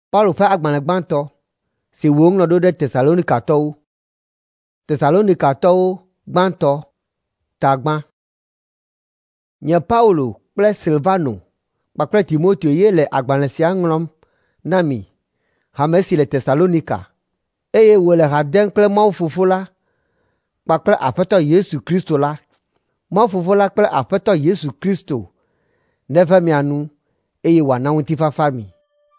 Paul ƒe agbalẽgbãtɔ si woŋlɔ ɖo ɖe Tesalonikatɔwo. Tesalonikatɔwo gbãtɔ tagbã. Nye Paulo kple Silvano kpakple Timoteo ye le agbalẽ sia ŋlɔm na mi, hame si le Tesalonika, eye wòle ha dem kple Mawu Fofo la kpakple Aƒetɔ Yesu Kristo la. Mawu Fofo la kple Aƒetɔ Yesu Kristo neve mia nu, eye wòana ŋutifafa mi.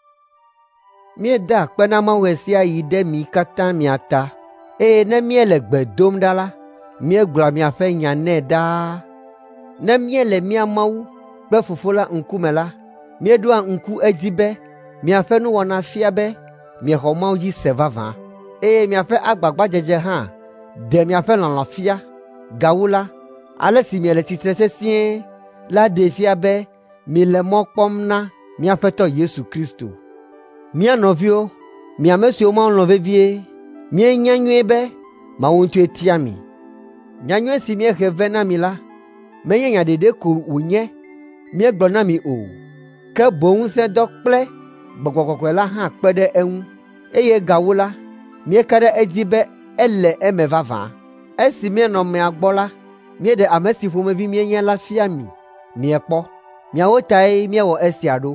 Míeda akpe na Mawu ɣe sia ɣi ɖe mi katã mia ta, eye ne míele gbe dom ɖa la, míegblɔa miaƒe nya nɛ ɖaa. Ne míele mía Mawu kple Fofo la ŋkume la, míeɖoa ŋku edzi be miaƒe nuwɔna fia be miexɔ Mawu dzi se vavã, eye miaƒe agbagbadzedze hã ɖe miaƒe lɔlɔ̃ fia. Gawu la, ale si miele tsitre sesĩe la ɖe fia be mile mɔ kpɔm na mía Aƒetɔ Yesu Kristo. Mía nɔviwo, mi ame siwo Mawu lɔ̃ vevie, míenya nyuie be Mawu ŋutɔe tia mi. Nyanyuie si míehe ve na mi la, menye nya ɖeɖe ko wònye míegblɔ na mi o, ke boŋ ŋusẽdɔ kple Gbɔgbɔ Kɔkɔe la hã kpe ɖe eŋu, eye gawu la, míeka ɖe edzi be ele eme vavã. Esi míenɔ mia gbɔ la, míeɖe ame si ƒomevi míenye la fia mi, miekpɔ. Miawo tae míewɔ esia ɖo.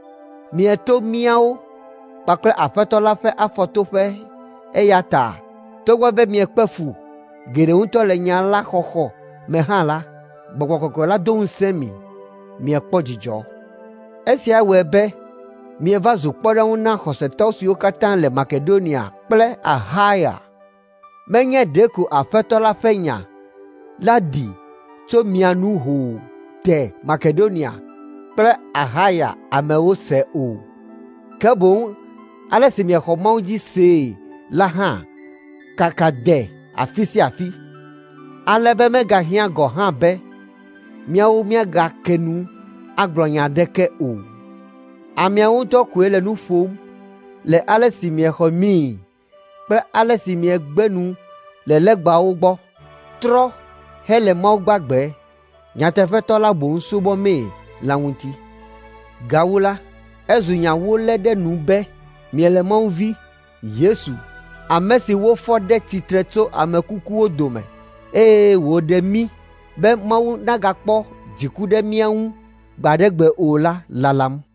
Mieto míawo kpakple Aƒetɔ la ƒe afɔtoƒe, eya ta togbɔ be miekpe fu geɖe ŋutɔ le nya la xɔxɔ me hã la, Gbɔgbɔ Kɔkɔe la do ŋusẽ mi, miekpɔ dzidzɔ. Esia wɔe be mieva zu kpɔɖeŋu na xɔsetɔ siwo katã le Makedonia kple Ahaya. Menye ɖeko Aƒetɔ la ƒe nya la ɖi tso mia nu ho te Makedonia kple Ahaya amewo se o, ke boŋ ale si miexɔ Mawu dzi see la hã kaka de afi sia afi, ale be megahiã gɔ̃ hã be míawo míagake nu agblɔ nya aɖeke o. Ameawo ŋutɔ koe le nu ƒom le ale si miexɔ mii kple ale si miegbe nu le legbawo gbɔ, trɔ hele Mawu gbagbe, nyateƒetɔ la boŋ subɔmee la ŋuti. Gawu la, ezu nya wolé ɖe nu be miele Mawu vi, Yesu, ame si wofɔ ɖe tsitre tso ame kukuwo dome, eye wòɖe mí be Mawu nagakpɔ dziku ɖe mía ŋu gbe aɖe gbe o la lalam.